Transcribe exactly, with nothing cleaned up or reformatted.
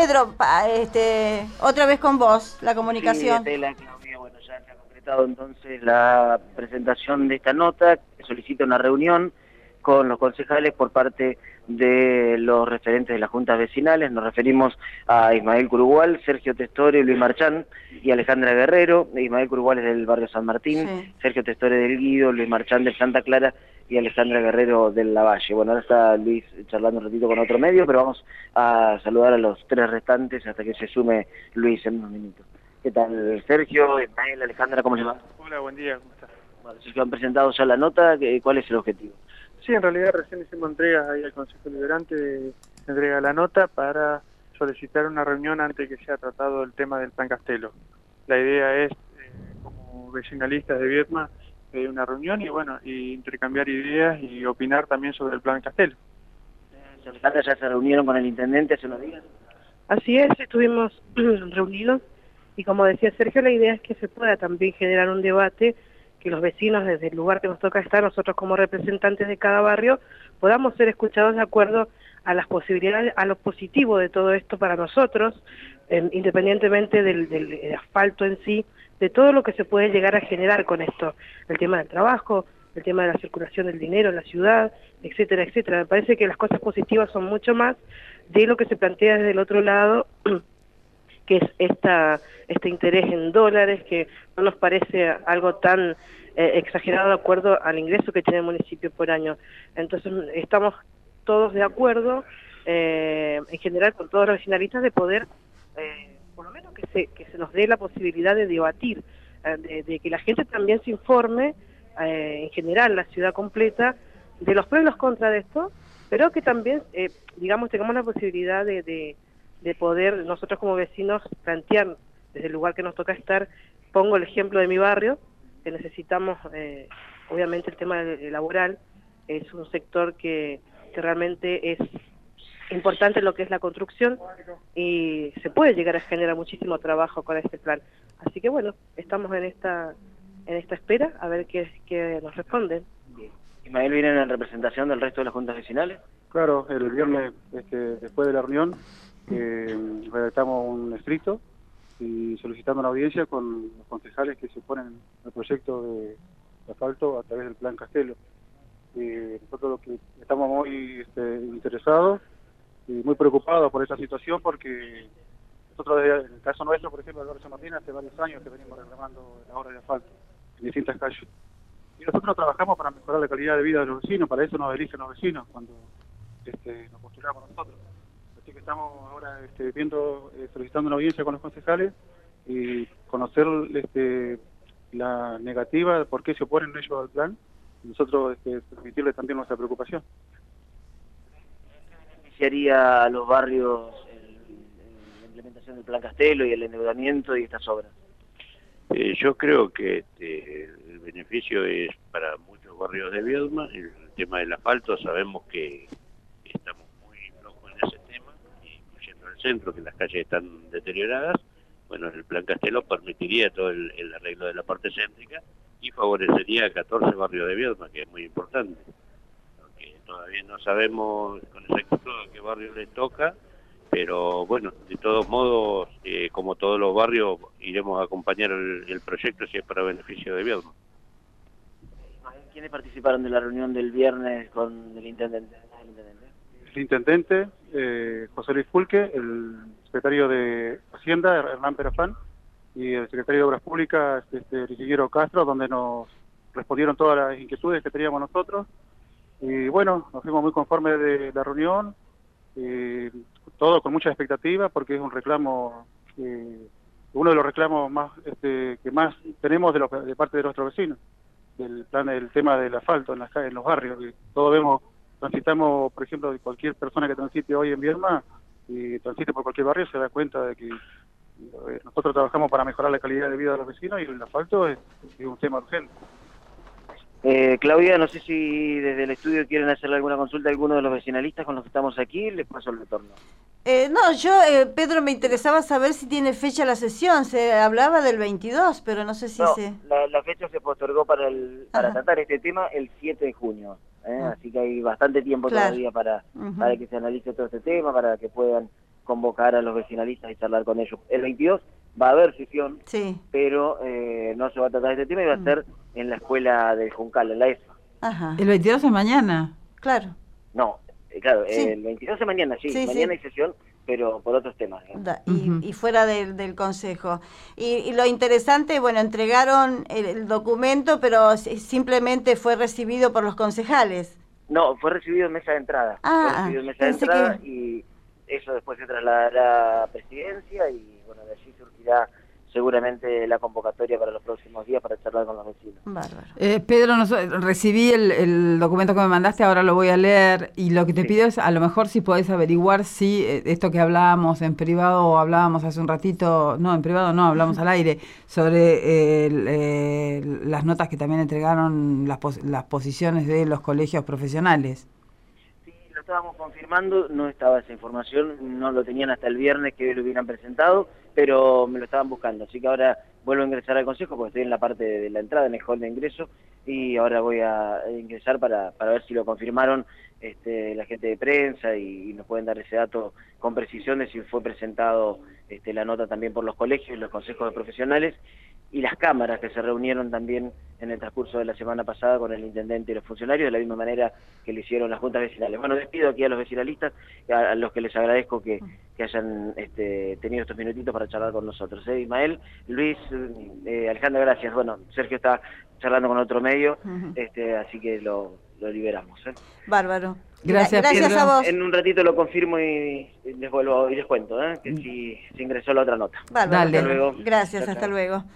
Pedro, pa, este, otra vez con vos, la comunicación. Sí, Estela, Claudia, bueno, ya se ha concretado entonces la presentación de esta nota, que solicita una reunión con los concejales por parte de los referentes de las juntas vecinales. Nos referimos a Ismael Curugual, Sergio Testore, Luis Marchán y Alejandra Guerrero. Ismael Curugual es del barrio San Martín, sí. Sergio Testore del Guido, Luis Marchán de Santa Clara y Alejandra Guerrero del Lavalle. Bueno, ahora está Luis charlando un ratito con otro medio, pero vamos a saludar a los tres restantes hasta que se sume Luis en unos minutos. ¿Qué tal, Sergio, Ismael, Alejandra, cómo les va? Hola, buen día, ¿cómo estás? Bueno, Sergio, han presentado ya la nota, ¿cuál es el objetivo? Sí, en realidad recién hicimos entregas ahí al Consejo Liberante, de entrega la nota para solicitar una reunión antes de que sea tratado el tema del Plan Castelo. La idea es, eh, como vecinalistas de Viedma, pedir una reunión y bueno, y intercambiar ideas y opinar también sobre el Plan Castelo. Eh, Alejandra, ¿ya se reunieron con el intendente hace unos días? Así es, estuvimos reunidos y como decía Sergio, la idea es que se pueda también generar un debate, que los vecinos desde el lugar que nos toca estar, nosotros como representantes de cada barrio, podamos ser escuchados de acuerdo a las posibilidades, a lo positivo de todo esto para nosotros, eh, independientemente del, del, del asfalto en sí, de todo lo que se puede llegar a generar con esto, el tema del trabajo, el tema de la circulación del dinero en la ciudad, etcétera, etcétera. Me parece que las cosas positivas son mucho más de lo que se plantea desde el otro lado, que es esta este interés en dólares, que no nos parece algo tan eh, exagerado de acuerdo al ingreso que tiene el municipio por año. Entonces estamos todos de acuerdo, eh, en general con todos los vecinalistas, de poder, eh, por lo menos que se, que se nos dé la posibilidad de debatir, eh, de, de que la gente también se informe, eh, en general la ciudad completa, de los pros y los contras de esto, pero que también, eh, digamos, tengamos la posibilidad de, de de poder nosotros como vecinos plantear desde el lugar que nos toca estar. Pongo el ejemplo de mi barrio, que necesitamos, eh, obviamente el tema laboral es un sector que, que realmente es importante en lo que es la construcción y se puede llegar a generar muchísimo trabajo con este plan. Así que bueno, estamos en esta en esta espera a ver qué, qué nos responden. Bien. Ismael, ¿viene en representación del resto de las juntas vecinales? Claro, el viernes este, después de la reunión Eh, redactamos un escrito y solicitando una audiencia con los concejales que se oponen al proyecto de asfalto a través del Plan Castelo. Eh, nosotros lo que estamos muy este, interesados y muy preocupados por esta situación, porque nosotros, en el caso nuestro, por ejemplo, el barrio San Martín, hace varios años que venimos reclamando la obra de asfalto en distintas calles. Y nosotros trabajamos para mejorar la calidad de vida de los vecinos, para eso nos eligen los vecinos cuando este, nos postulamos nosotros. Así que estamos ahora este, viendo, eh, solicitando una audiencia con los concejales y conocer este, la negativa de por qué se oponen ellos al plan, y nosotros este, transmitirle también nuestra preocupación. ¿Qué beneficiaría a los barrios el, el, la implementación del Plan Castelo y el endeudamiento y estas obras? Eh, yo creo que este, el beneficio es para muchos barrios de Viedma. El tema del asfalto, sabemos que estamos centro, que las calles están deterioradas. Bueno, el Plan Castelo permitiría todo el, el arreglo de la parte céntrica y favorecería a catorce barrios de Viedma, que es muy importante. Aunque todavía no sabemos con exactitud a qué barrio les toca, pero bueno, de todos modos, eh, como todos los barrios, iremos a acompañar el, el proyecto si es para beneficio de Viedma. ¿Quiénes participaron de la reunión del viernes con el intendente? El intendente, el intendente eh, José Luis Fulque, el secretario de Hacienda, Hernán Perafán, y el secretario de Obras Públicas, este, Riquillero Castro, donde nos respondieron todas las inquietudes que teníamos nosotros. Y bueno, nos fuimos muy conformes de la reunión, eh, todo con mucha expectativa, porque es un reclamo, eh, uno de los reclamos más este, que más tenemos de, los, de parte de nuestros vecinos, del plan, el tema del asfalto en las calles, en los barrios, que todos vemos, transitamos, por ejemplo, de cualquier persona que transite hoy en Viedma y transite por cualquier barrio, se da cuenta de que eh, nosotros trabajamos para mejorar la calidad de vida de los vecinos y el asfalto es, es un tema urgente. Eh, Claudia, no sé si desde el estudio quieren hacerle alguna consulta a alguno de los vecinalistas con los que estamos aquí, les paso el retorno. Eh, no, yo, eh, Pedro, me interesaba saber si tiene fecha la sesión. Se hablaba del veintidós, pero no sé si no, se... La, la fecha se postergó para el para Ajá. tratar este tema el siete de junio, ¿eh? Ah. Así que hay bastante tiempo Claro. todavía para, Uh-huh. para que se analice todo este tema, para que puedan convocar a los vecinalistas y charlar con ellos. El veintidós va a haber sesión, sí. pero eh, no se va a tratar este tema y va a ser en la escuela del Juncal, en la E F A. Ajá. El veintidós es mañana. Claro. No, eh, claro, Sí. el veintidós de mañana, sí, Sí, mañana sí. hay sesión, pero por otros temas. ¿eh? Da- y, Ujú. y fuera del, del consejo. Y, y lo interesante, bueno, entregaron el, el documento, pero s- simplemente fue recibido por los concejales. No, fue recibido en mesa de entrada. Ah, fue recibido en mesa de pensé entrada que- y eso después se trasladará a la presidencia y bueno, de allí surgirá seguramente la convocatoria para los próximos días para charlar con los vecinos. Bárbaro. Eh, Pedro, no so- recibí el, el documento que me mandaste, ahora lo voy a leer y lo que te Sí. pido es a lo mejor si podés averiguar si eh, esto que hablábamos en privado o hablábamos hace un ratito, no, en privado no, hablamos al aire, sobre eh, el, eh, las notas que también entregaron las, pos- las posiciones de los colegios profesionales. Sí, lo estábamos confirmando, no estaba esa información, no lo tenían hasta el viernes que lo hubieran presentado, pero me lo estaban buscando, así que ahora vuelvo a ingresar al consejo porque estoy en la parte de la entrada, en el hall de ingreso, y ahora voy a ingresar para, para ver si lo confirmaron este, la gente de prensa y, y nos pueden dar ese dato con precisión de si fue presentado este, la nota también por los colegios y los consejos de profesionales y las cámaras que se reunieron también en el transcurso de la semana pasada con el intendente y los funcionarios, de la misma manera que lo hicieron las juntas vecinales. Bueno, despido aquí a los vecinalistas, a, a los que les agradezco que, que hayan este, tenido estos minutitos para charlar con nosotros. ¿eh? Ismael, Luis, eh, Alejandra, gracias. Bueno, Sergio está charlando con otro medio, Ujú. este, así que lo, lo liberamos. ¿eh? Bárbaro. Gracias, Gra- Gracias Pedro. a vos. En un ratito lo confirmo y, y les vuelvo y les cuento ¿eh? que si se ingresó la otra nota. Bárbaro. Dale. Hasta luego. Gracias, Chao, hasta chao. luego.